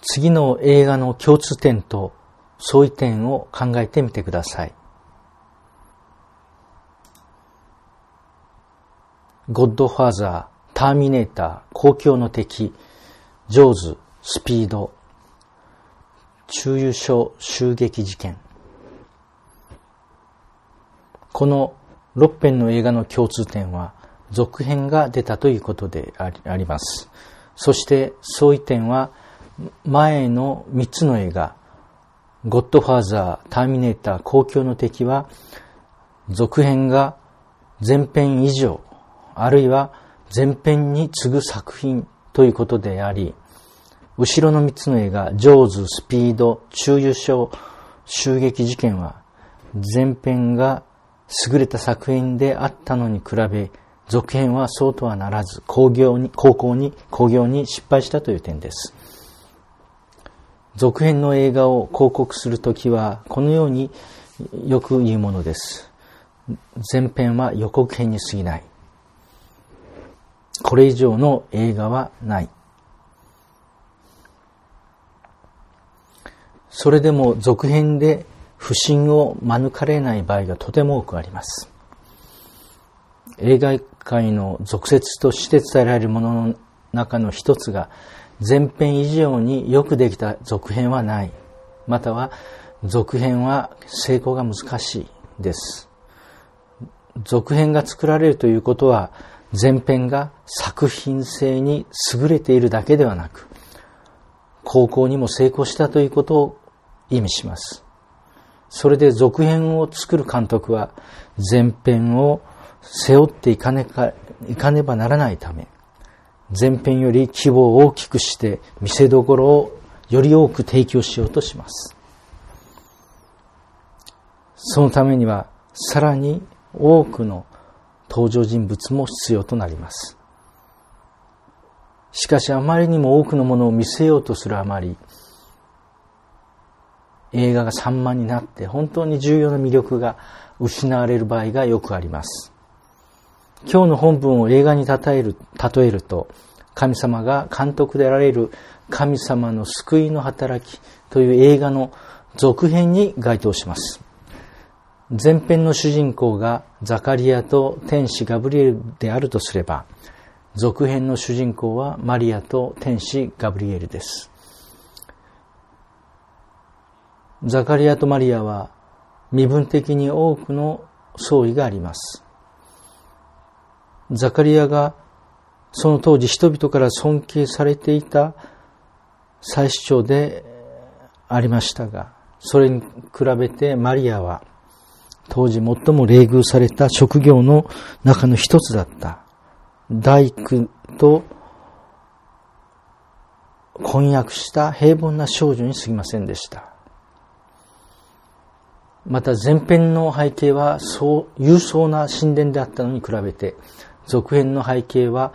次の映画の共通点と相違点を考えてみてください。ゴッドファーザー、ターミネーター、公共の敵、ジョーズ、スピード、中油症襲撃事件。この6編の映画の共通点は続編が出たということであります。そして相違点は前の3つの映画、ゴッドファーザー、ターミネーター、公共の敵は続編が前編以上、あるいは前編に次ぐ作品ということであり、後ろの3つの映画、ジョーズ、スピード、中油症襲撃事件は前編が優れた作品であったのに比べ、続編はそうとはならず興行に失敗したという点です。続編の映画を広告するときはこのようによく言うものです。前編は予告編に過ぎない。これ以上の映画はない。それでも続編で不審を免れない場合がとても多くあります。映画界の俗説として伝えられるものの中の一つが、前編以上によくできた続編はない。または続編は成功が難しいです。続編が作られるということは、前編が作品性に優れているだけではなく、興行にも成功したということを意味します。それで続編を作る監督は前編を背負っていかねばならないため、前編より規模を大きくして見せどころをより多く提供しようとします。そのためにはさらに多くの登場人物も必要となります。しかしあまりにも多くのものを見せようとするあまり、映画が散漫になって本当に重要な魅力が失われる場合がよくあります。今日の本文を映画に例えると、神様が監督であられる神様の救いの働きという映画の続編に該当します。前編の主人公がザカリアと天使ガブリエルであるとすれば、続編の主人公はマリアと天使ガブリエルです。ザカリアとマリアは身分的に多くの相違があります。ザカリアがその当時人々から尊敬されていた祭司長でありましたが、それに比べてマリアは当時最も冷遇された職業の中の一つだった。大工と婚約した平凡な少女に過ぎませんでした。また前編の背景は勇壮な神殿であったのに比べて、続編の背景は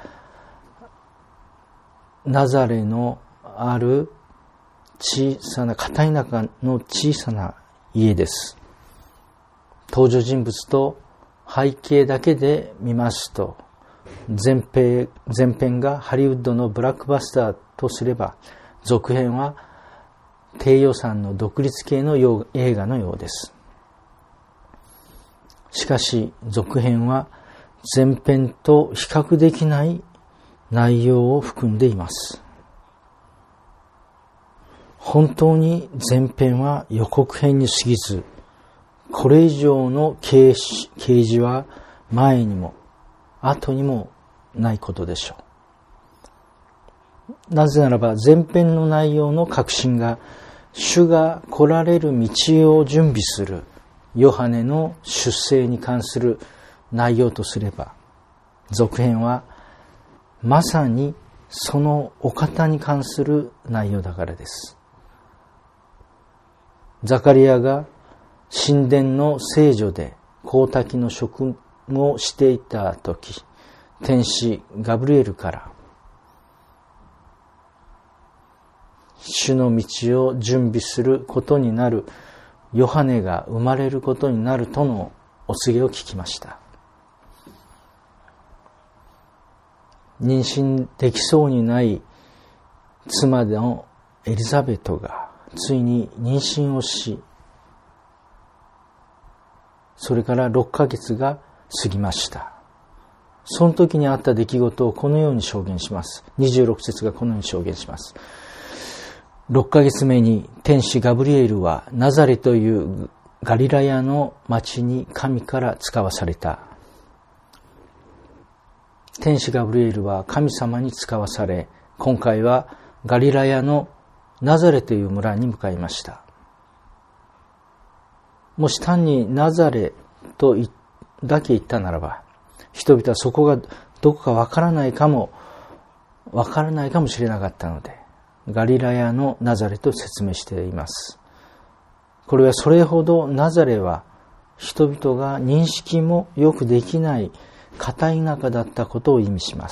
ナザレのある小さな片田舎の小さな家です。登場人物と背景だけで見ますと、前編がハリウッドのブラックバスターとすれば、続編は低予算の独立系の映画のようです。しかし続編は前編と比較できない内容を含んでいます。本当に前編は予告編に過ぎず、これ以上の啓示は前にも後にもないことでしょう。なぜならば前編の内容の核心が主が来られる道を準備するヨハネの出生に関する内容とすれば、続編はまさにそのお方に関する内容だからです。ザカリアが神殿の聖女で香焚きの職をしていたとき、天使ガブリエルから主の道を準備することになるヨハネが生まれることになるとのお告げを聞きました。妊娠できそうにない妻のエリザベトがついに妊娠をし、それから6ヶ月が過ぎました。その時にあった出来事をこのように証言します。26節がこのように証言します。6ヶ月目に天使ガブリエルはナザレというガリラヤの町に神から使わされた。天使ガブリエルは神様に使わされ、今回はガリラヤのナザレという村に向かいました。もし単にナザレとだけ言ったならば、人々はそこがどこかわからないかもしれなかったので、ガリラヤのナザレと説明しています。これはそれほどナザレは人々が認識もよくできない片田舎だったことを意味します。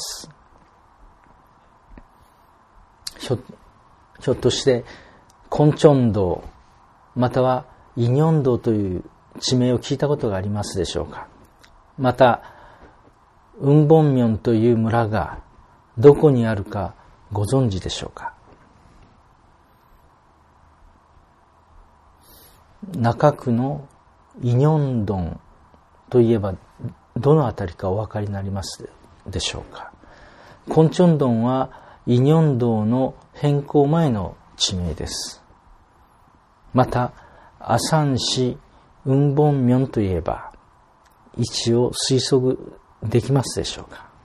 ひょっとしてコンチョン道またはイニョン道という地名を聞いたことがありますでしょうか。またウンボンミョンという村がどこにあるかご存知でしょうか。中区のイニョンドンといえばどのあたりかお分かりになりますでしょうか。コンチョンドンはイニョン道の変更前の地名です。またアサン市ウンボンミョンといえば位置を推測できますでしょうか。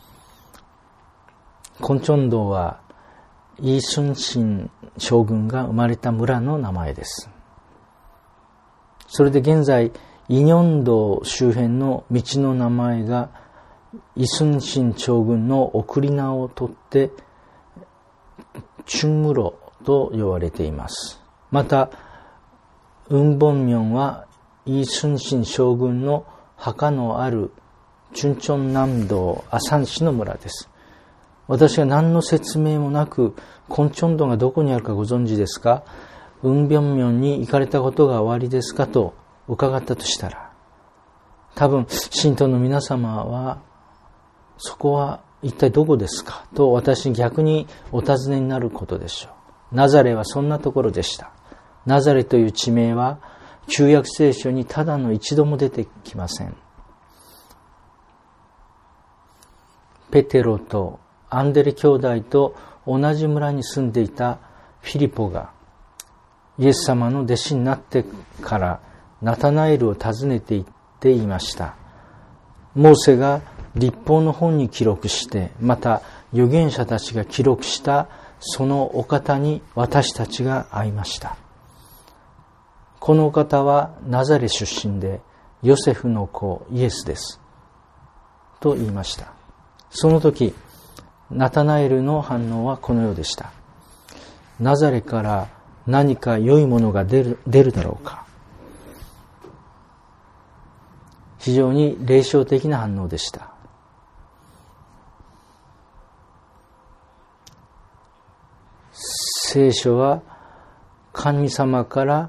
コンチョン道はイースンシン将軍が生まれた村の名前です。それで現在イニョン道周辺の道の名前がイスンシン将軍の送り名を取ってチュンムロと呼ばれています。またウンボンミョンはイスンシン将軍の墓のあるチュンチョン南道アサン市の村です。私が何の説明もなくコンチョン道がどこにあるかご存知ですか、ウンビョンミョンに行かれたことがおありですかと伺ったとしたら、多分信徒の皆様はそこは一体どこですかと私に逆にお尋ねになることでしょう。ナザレはそんなところでした。ナザレという地名は旧約聖書にただの一度も出てきません。ペテロとアンデレ兄弟と同じ村に住んでいたフィリポがイエス様の弟子になってからナタナエルを訪ねて行っていました。モーセが律法の本に記録して、また預言者たちが記録したそのお方に私たちが会いました。このお方はナザレ出身でヨセフの子イエスですと言いました。その時ナタナエルの反応はこのようでした。ナザレから何か良いものが出るだろうか。非常に霊障的な反応でした。聖書は神様から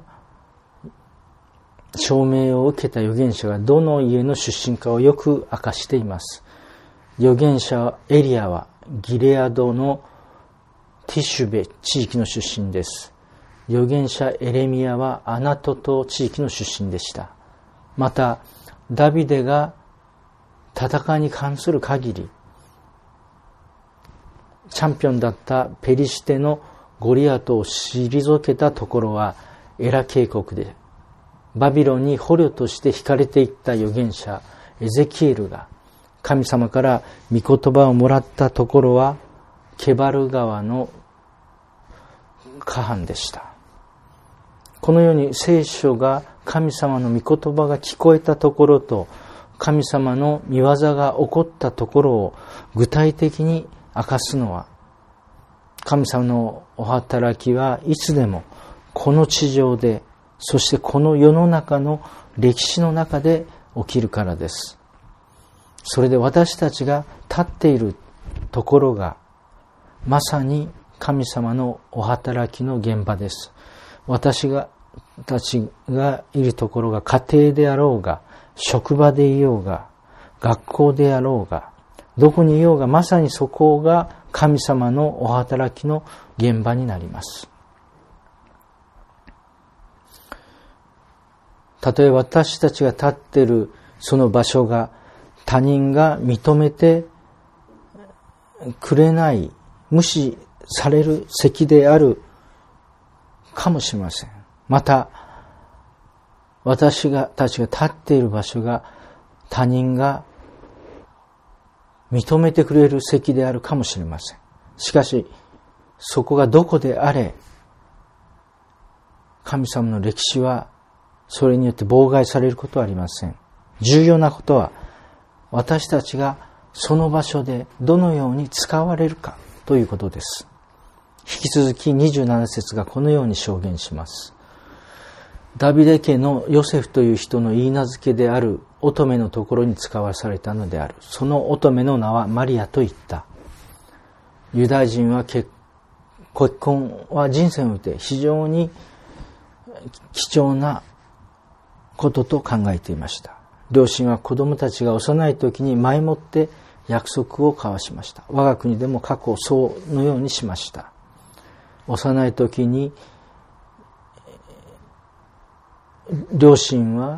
証明を受けた預言者がどの家の出身かをよく明かしています。預言者エリアはギレアドのティシュベ地域の出身です。預言者エレミヤはアナトト地域の出身でした。またダビデが戦いに関する限りチャンピオンだったペリシテのゴリアトを退けたところはエラ渓谷で、バビロンに捕虜として引かれていった預言者エゼキエルが神様から御言葉をもらったところはケバル川の河畔でした。このように聖書が神様の御言葉が聞こえたところと神様の御業が起こったところを具体的に明かすのは、神様のお働きはいつでもこの地上で、そしてこの世の中の歴史の中で起きるからです。それで私たちが立っているところがまさに神様のお働きの現場です。私たちがいるところが家庭であろうが、職場でいようが、学校であろうが、 どこにいようがまさにそこが神様のお働きの現場になります。たとえ私たちが立っているその場所が他人が認めてくれない、無視される席であるかもしれません。また私たちが立っている場所が他人が認めてくれる席であるかもしれません。しかしそこがどこであれ、神様の歴史はそれによって妨害されることはありません。重要なことは私たちがその場所でどのように使われるかということです。引き続き27節がこのように証言します。ダビデ家のヨセフという人の言い名付けである乙女のところに使わされたのである。その乙女の名はマリアと言った。ユダヤ人は結婚は人生において非常に貴重なことと考えていました。両親は子供たちが幼い時に前もって約束を交わしました。我が国でも過去そのようにしました。幼い時に両親は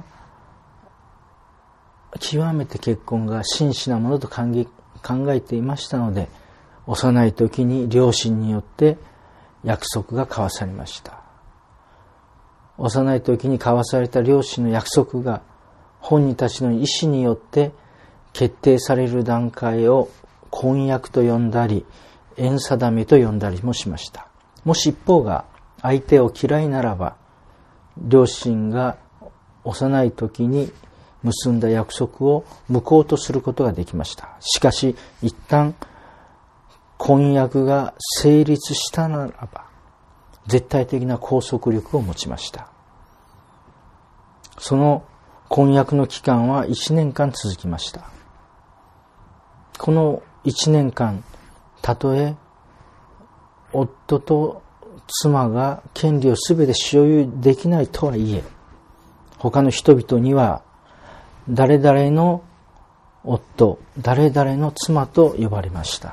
極めて結婚が真摯なものと考えていましたので、幼い時に両親によって約束が交わされました。幼い時に交わされた両親の約束が本人たちの意思によって決定される段階を婚約と呼んだり縁定めと呼んだりもしました。もし一方が相手を嫌いならば、両親が幼い時に結んだ約束を無効とすることができました。しかし一旦婚約が成立したならば絶対的な拘束力を持ちました。その婚約の期間は1年間続きました。この1年間、たとえ夫と妻が権利をすべて所有できないとはいえ、他の人々には誰々の夫、誰々の妻と呼ばれました。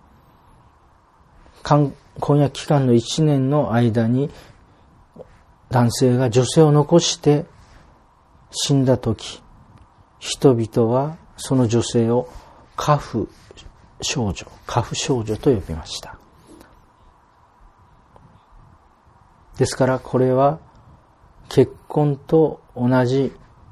婚約期間の1年の間に男性が女性を残して死んだとき、人々はその女性を寡婦少女と呼びました。ですからこれは結婚と同じ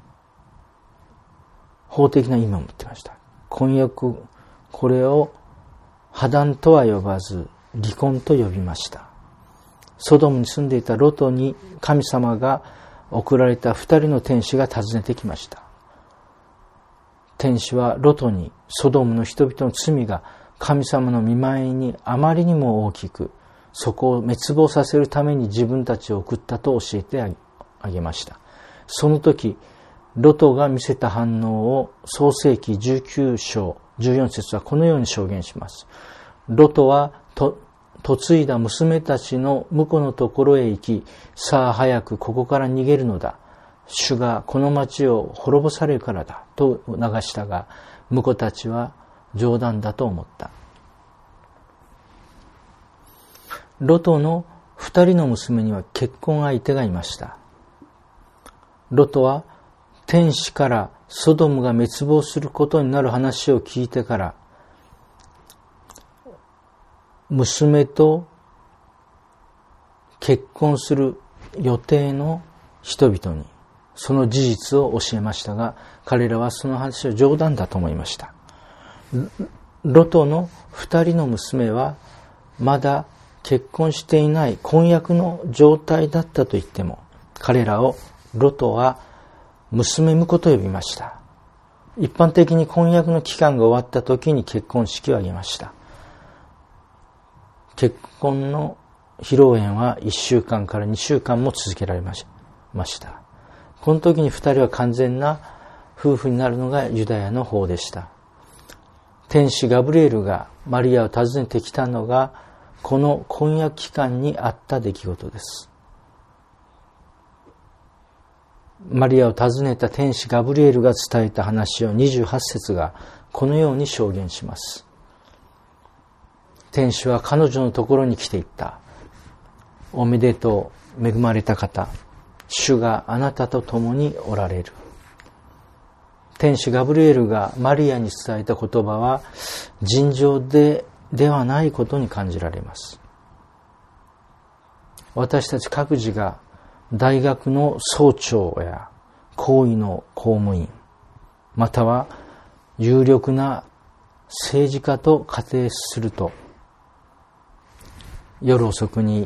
法的な意味を持っていました。婚約、これを破談とは呼ばず離婚と呼びました。ソドムに住んでいたロトに神様が送られた2人の天使が訪ねてきました。天使はロトにソドムの人々の罪が神様の御前にあまりにも大きく、そこを滅亡させるために自分たちを送ったと教えてあげました。その時、ロトが見せた反応を創世記19章14節はこのように証言します。ロトは嫁いだ娘たちの婿のところへ行き、さあ早くここから逃げるのだ。主がこの町を滅ぼされるからだと促したが、婿たちは冗談だと思った。ロトの2人の娘には結婚相手がいました。ロトは天使からソドムが滅亡することになる話を聞いてから、娘と結婚する予定の人々にその事実を教えましたが、彼らはその話を冗談だと思いました。ロトの2人の娘はまだ結婚していない婚約の状態だったと言っても、彼らをロトは娘婿と呼びました。一般的に婚約の期間が終わった時に結婚式を挙げました。結婚の披露宴は1週間から2週間も続けられました。この時に2人は完全な夫婦になるのがユダヤの法でした。天使ガブリエルがマリアを訪ねてきたのがこの婚約期間にあった出来事です。マリアを訪ねた天使ガブリエルが伝えた話を28節がこのように証言します。天使は彼女のところに来ていった。おめでとう、恵まれた方。主があなたと共におられる。天使ガブリエルがマリアに伝えた言葉は尋常ではないことに感じられます。私たち各自が大学の総長や高位の公務員、または有力な政治家と仮定すると、夜遅くに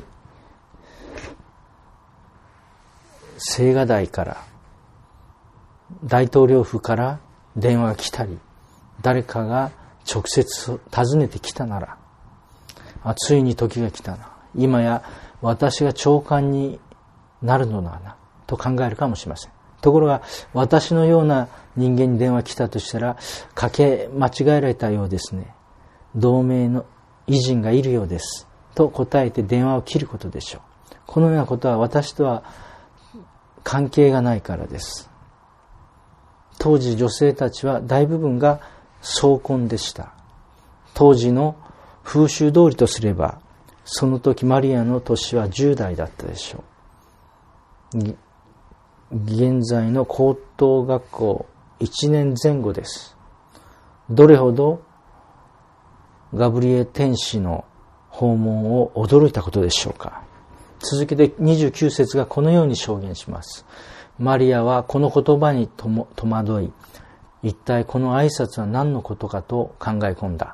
青瓦台から大統領府から電話が来たり、誰かが直接訪ねてきたなら、ついに時が来たな、今や私が長官になるのだなと考えるかもしれません。ところが私のような人間に電話が来たとしたら、かけ間違えられたようですね、同盟の偉人がいるようですと答えて電話を切ることでしょう。このようなことは私とは関係がないからです。当時女性たちは大部分が早婚でした。当時の風習通りとすれば、その時マリアの年は10代だったでしょう。現在の高等学校1年前後です。どれほどガブリエ天使の訪問を驚いたことでしょうか。続けて29節がこのように証言します。マリアはこの言葉に戸惑い、一体この挨拶は何のことかと考え込んだ。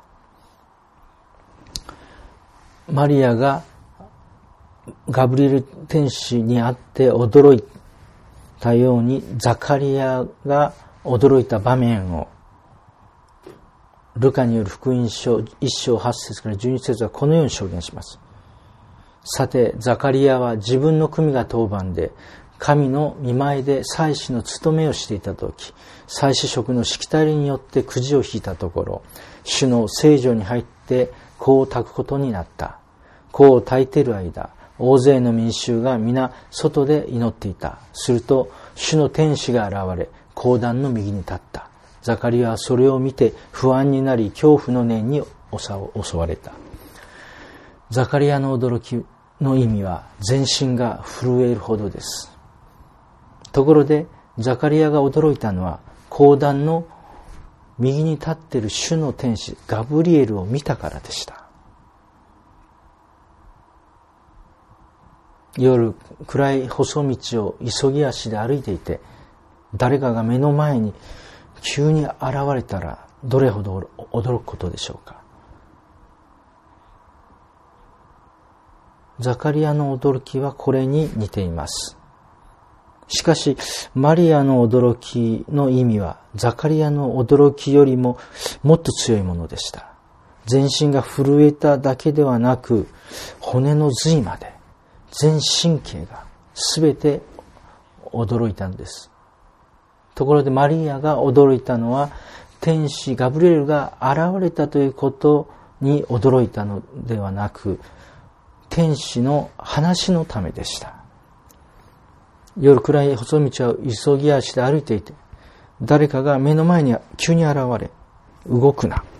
マリアがガブリエル天使に会って驚いたように、ザカリアが驚いた場面をルカによる福音書1章8節から12節はこのように証言します。さて、ザカリアは自分の組が当番で、神の御前で祭司の務めをしていたとき、祭司職のしきたりによってくじを引いたところ、主の聖所に入って香を焚くことになった。香を焚いている間、大勢の民衆が皆外で祈っていた。すると、主の天使が現れ、香壇の右に立った。ザカリアはそれを見て不安になり、恐怖の念に襲われた。ザカリアの驚きの意味は全身が震えるほどです。ところでザカリアが驚いたのは、香壇の右に立っている主の天使ガブリエルを見たからでした。夜暗い細道を急ぎ足で歩いていて、誰かが目の前に急に現れたらどれほど驚くことでしょうか。ザカリアの驚きはこれに似ています。しかしマリアの驚きの意味はザカリアの驚きよりももっと強いものでした。全身が震えただけではなく、骨の髄まで全神経がすべて驚いたんです。ところでマリアが驚いたのは、天使ガブリエルが現れたということに驚いたのではなく、天使の話のためでした。夜暗い細道を急ぎ足で歩いていて、誰かが目の前に急に現れ、動くな。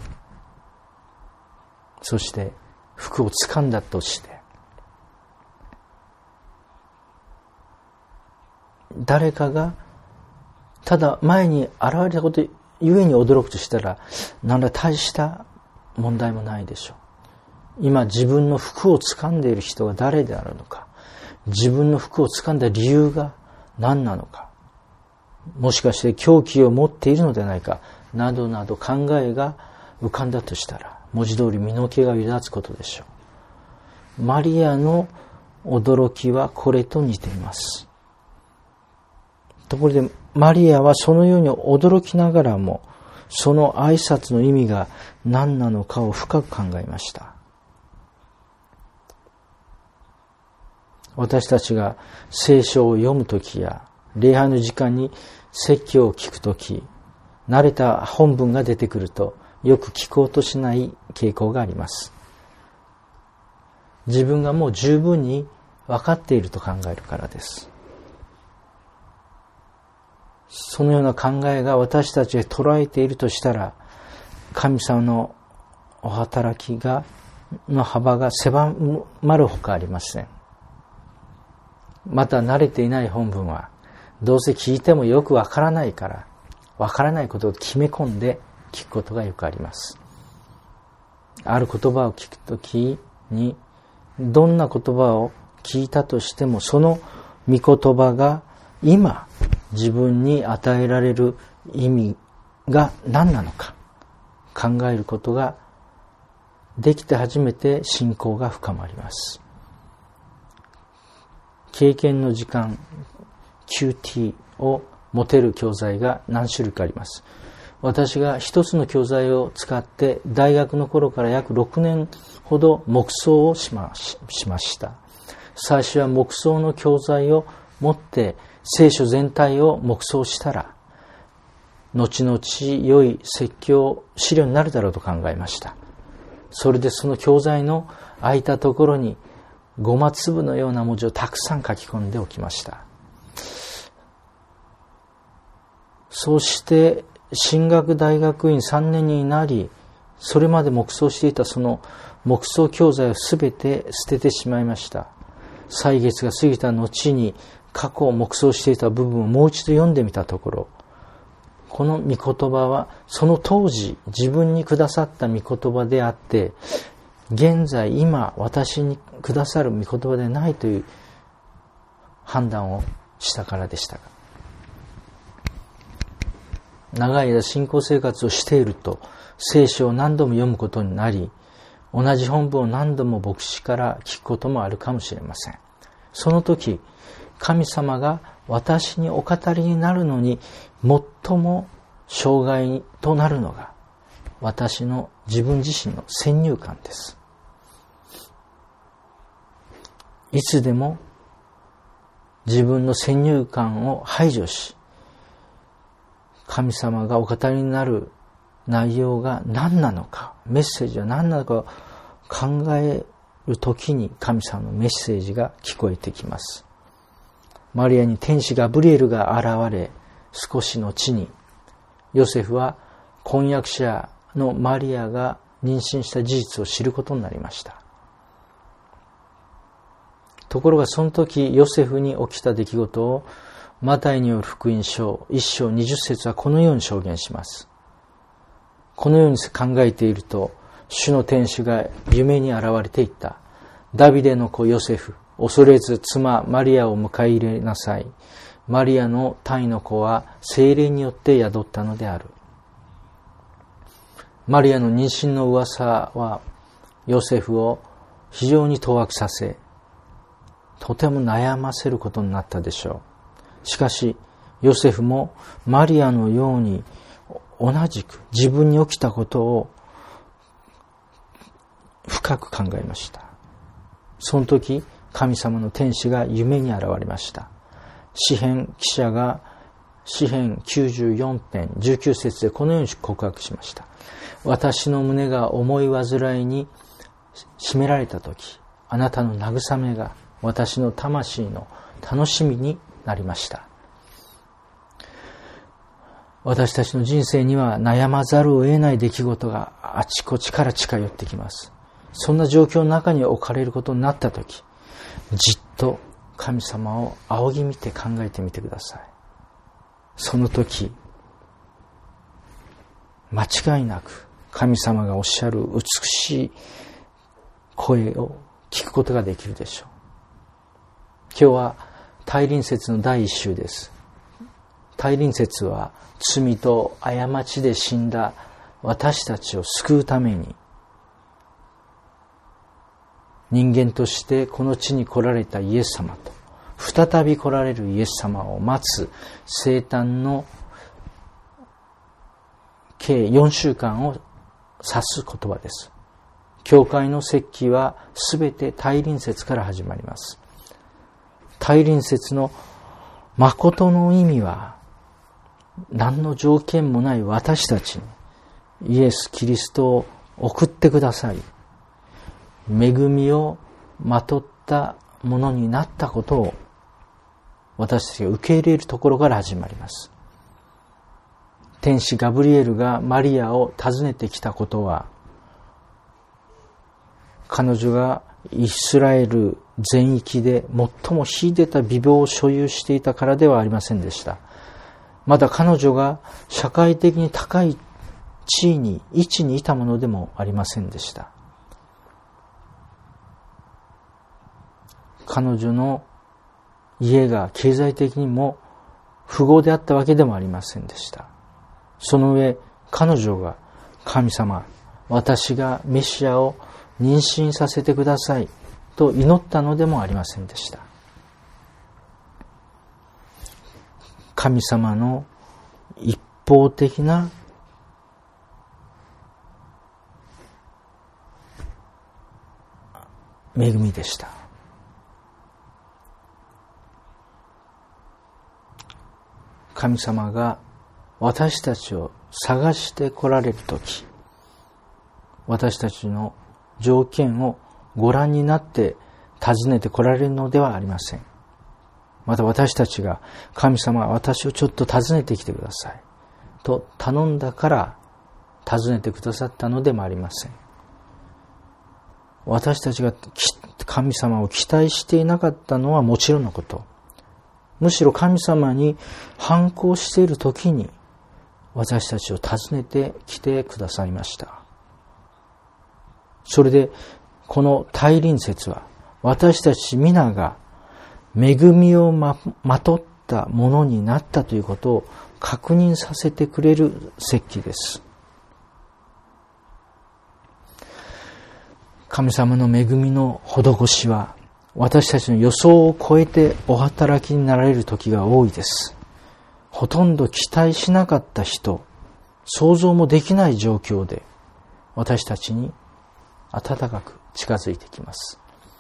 そして服を掴んだとして、誰かがただ前に現れたことゆえに驚くとしたら、何ら大した問題もないでしょう。今自分の服を掴んでいる人が誰であるのか、自分の服を掴んだ理由が何なのか、もしかして凶器を持っているのではないか、などなど考えが浮かんだとしたら、文字通り身の毛が揺らつくことでしょう。マリアの驚きはこれと似ています。ところでマリアはそのように驚きながらも、その挨拶の意味が何なのかを深く考えました。私たちが聖書を読むときや礼拝の時間に説教を聞くとき、慣れた本文が出てくるとよく聞こうとしない傾向があります。自分がもう十分に分かっていると考えるからです。そのような考えが私たちが捉えているとしたら、 神様のお働きの幅が狭まるほかありません。また慣れていない本文はどうせ聞いてもよくわからないから、わからないことを決め込んで聞くことがよくあります。ある言葉を聞くときに、どんな言葉を聞いたとしても、その御言葉が今自分に与えられる意味が何なのか考えることができて初めて信仰が深まります。経験の時間 QT を持てる教材が何種類かあります。私が一つの教材を使って大学の頃から約6年ほど黙想をしました。最初は黙想の教材を持って聖書全体を黙想したら、後々良い説教資料になるだろうと考えました。それでその教材の空いたところにごま粒のような文字をたくさん書き込んでおきました。そして神学大学院3年になり、それまで黙想していたその黙想教材をすべて捨ててしまいました。歳月が過ぎた後に過去を黙想していた部分をもう一度読んでみたところ、この御言葉はその当時自分にくださった御言葉であって、現在今私にくださる御言葉でないという判断をしたからでしたが、長い間信仰生活をしていると聖書を何度も読むことになり、同じ本文を何度も牧師から聞くこともあるかもしれません。その時、神様が私にお語りになるのに最も障害となるのが私の自分自身の先入観です。いつでも自分の先入観を排除し、神様がお語りになる内容が何なのか、メッセージは何なのかを考えるときに神様のメッセージが聞こえてきます。マリアに天使ガブリエルが現れ、少しの後にヨセフは婚約者のマリアが妊娠した事実を知ることになりました。ところがその時ヨセフに起きた出来事をマタイによる福音書1章20節はこのように証言します。このように考えていると、主の天使が夢に現れていった。ダビデの子ヨセフ、恐れず妻マリアを迎え入れなさい。マリアの胎の子は聖霊によって宿ったのである。マリアの妊娠の噂はヨセフを非常に当惑させ、とても悩ませることになったでしょう。しかしヨセフもマリアのように同じく自分に起きたことを深く考えました。その時神様の天使が夢に現れました。詩編記者が詩編94編19節でこのように告白しました。私の胸が重い患いに締められた時、あなたの慰めが私の魂の楽しみになりました。私たちの人生には悩まざるを得ない出来事があちこちから近寄ってきます。そんな状況の中に置かれることになったとき、じっと神様を仰ぎ見て考えてみてください。その時、間違いなく神様がおっしゃる美しい声を聞くことができるでしょう。今日は大臨節の第一週です。大臨節は罪と過ちで死んだ私たちを救うために人間としてこの地に来られたイエス様と再び来られるイエス様を待つ生誕の計4週間を指す言葉です。教会の節期はすべて大臨節から始まります。大臨節の誠の意味は、何の条件もない私たちにイエス・キリストを送ってください。恵みをまとったものになったことを私たちが受け入れるところから始まります。 天使ガブリエルがマリアを訪ねてきたことは、彼女がイスラエル全域で最も秀でた美貌を所有していたからではありませんでした。また彼女が社会的に高い地位に、位置にいたものでもありませんでした。彼女の家が経済的にも富豪であったわけでもありませんでした。その上、彼女が神様、私がメシアを妊娠させてくださいと祈ったのでもありませんでした。神様の一方的な恵みでした。神様が私たちを探して来られるとき、私たちの条件をご覧になって訪ねて来られるのではありません。また私たちが神様、私をちょっと訪ねてきてくださいと頼んだから訪ねてくださったのでもありません。私たちが神様を期待していなかったのはもちろんのこと。むしろ神様に反抗している時に私たちを訪ねてきてくださいました。それでこの大臨節は私たち皆が恵みをまとったものになったということを確認させてくれる説記です。神様の恵みの施しは私たちの予想を超えてお働きになられる時が多いです。ほとんど期待しなかった人、想像もできない状況で私たちに温かく近づいてきます。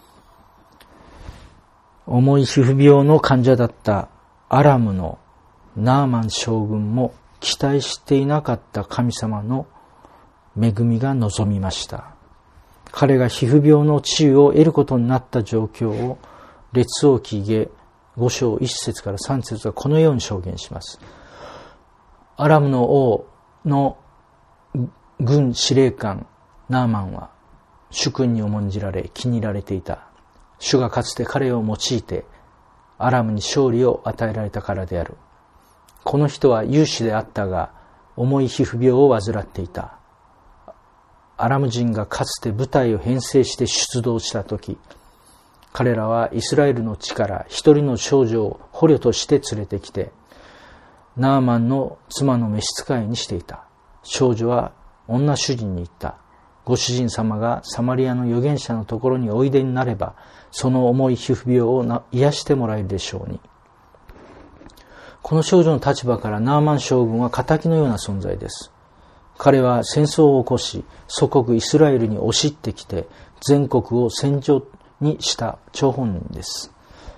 重い皮膚病の患者だったアラムのナーマン将軍も期待していなかった神様の恵みが望みました。彼が皮膚病の治癒を得ることになった状況を列王記下5章1節から3節はこのように証言します。アラムの王の軍司令官ナーマンは主君に重んじられ気に入られていた。主がかつて彼を用いてアラムに勝利を与えられたからである。この人は勇士であったが重い皮膚病を患っていた。アラム人がかつて部隊を編成して出動したとき、彼らはイスラエルの地から一人の少女を捕虜として連れてきて、ナーマンの妻の召使いにしていた。少女は女主人に言った。ご主人様がサマリアの預言者のところにおいでになれば、その重い皮膚病を癒してもらえるでしょうに。この少女の立場からナーマン将軍は仇のような存在です。彼は戦争を起こし、祖国イスラエルに押し入ってきて、全国を戦場にした張本人です。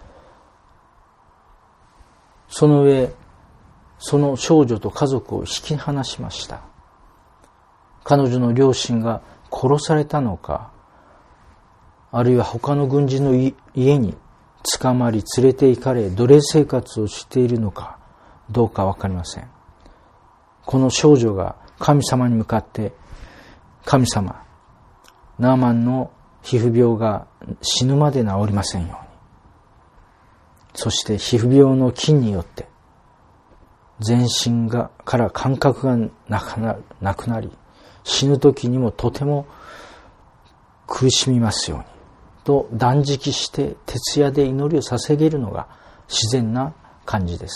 その上、その少女と家族を引き離しました。彼女の両親が殺されたのか、あるいは他の軍人の家に捕まり連れて行かれ奴隷生活をしているのかどうかわかりません。この少女が神様に向かって、神様、ナーマンの皮膚病が死ぬまで治りませんように。そして皮膚病の菌によって全身から感覚がなくなり、死ぬ時にもとても苦しみますようにと断食して徹夜で祈りを捧げるのが自然な感じです。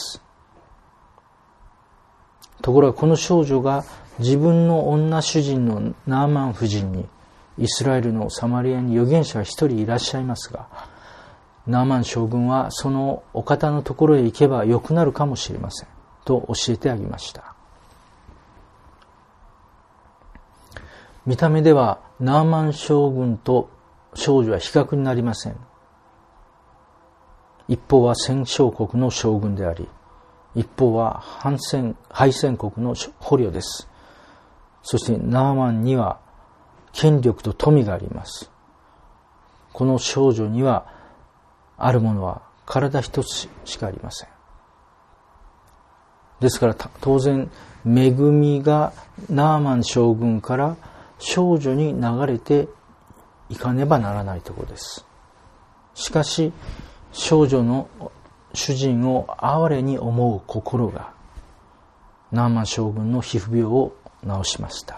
ところがこの少女が自分の女主人のナーマン夫人に、イスラエルのサマリアに預言者が一人いらっしゃいますが、ナーマン将軍はそのお方のところへ行けば良くなるかもしれませんと教えてあげました。見た目ではナーマン将軍と少女は比較になりません。一方は戦勝国の将軍であり、一方は敗戦国の捕虜です。そしてナーマンには権力と富があります。この少女にはあるものは体一つしかありません。 ですから当然恵みがナーマン将軍から少女に流れていかねばならないところです。しかし少女の主人を哀れに思う心がナーマン将軍の皮膚病を治しました。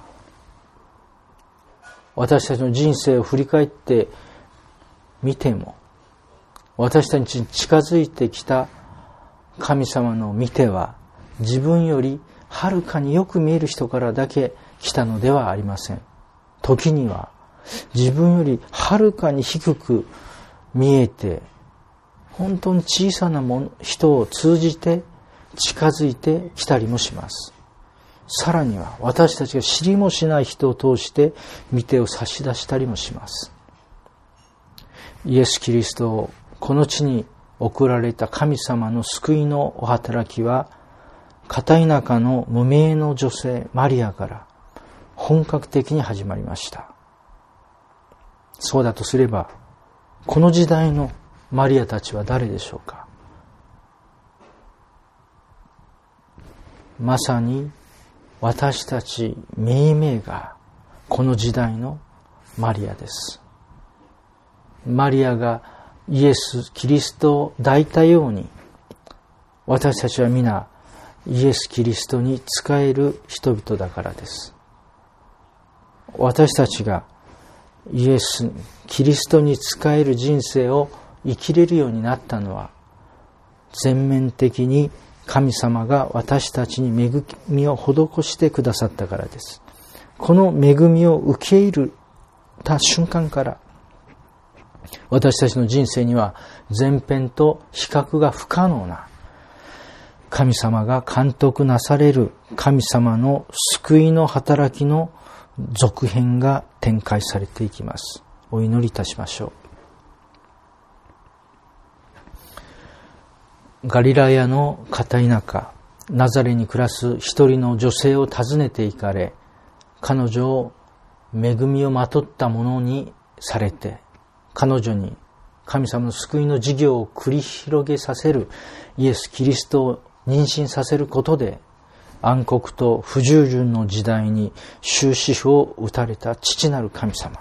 私たちの人生を振り返ってみても、私たちに近づいてきた神様の御手は自分よりはるかによく見える人からだけ来たのではありません。時には自分よりはるかに低く見えて、本当に小さな人を通じて近づいてきたりもします。さらには私たちが知りもしない人を通して御手を差し出したりもします。イエス・キリストをこの地に送られた神様の救いのお働きは、片田舎の無名の女性マリアから本格的に始まりました。そうだとすれば、この時代のマリアたちは誰でしょうか。まさに私たちめいめいがこの時代のマリアです。マリアがイエス・キリストを抱いたように、私たちは皆イエス・キリストに仕える人々だからです。私たちがイエス・キリストに仕える人生を生きれるようになったのは、全面的に神様が私たちに恵みを施してくださったからです。この恵みを受け入れた瞬間から、私たちの人生には前編と比較が不可能な神様が監督なされる神様の救いの働きの続編が展開されていきます。お祈りいたしましょう。ガリラヤの片田舎ナザレに暮らす一人の女性を訪ねて行かれ、彼女を恵みをまとったものにされて、彼女に神様の救いの事業を繰り広げさせるイエス・キリストを妊娠させることで、暗黒と不従順の時代に終止符を打たれた父なる神様。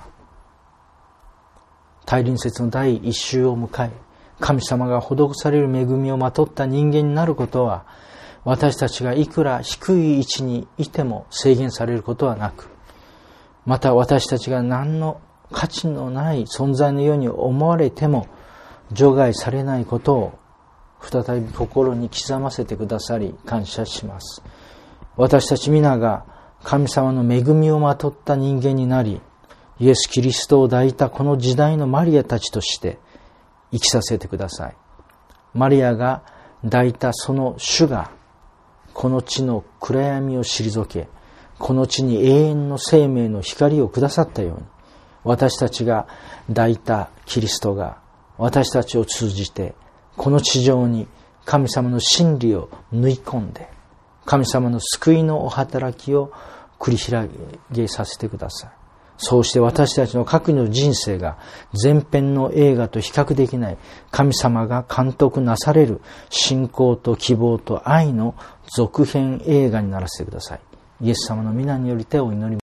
大臨節の第一週を迎え、神様が施される恵みをまとった人間になることは、私たちがいくら低い位置にいても制限されることはなく、また私たちが何の価値のない存在のように思われても除外されないことを再び心に刻ませてくださり感謝します。私たち皆が神様の恵みをまとった人間になり、イエス・キリストを抱いたこの時代のマリアたちとして生きさせてください。マリアが抱いたその主がこの地の暗闇を退け、この地に永遠の生命の光をくださったように、私たちが抱いたキリストが私たちを通じてこの地上に神様の真理を縫い込んで、神様の救いのお働きを繰り広げさせてください。そうして私たちの各の人生が前編の映画と比較できない神様が監督なされる信仰と希望と愛の続編映画にならせてください。イエス様の皆によりてお祈り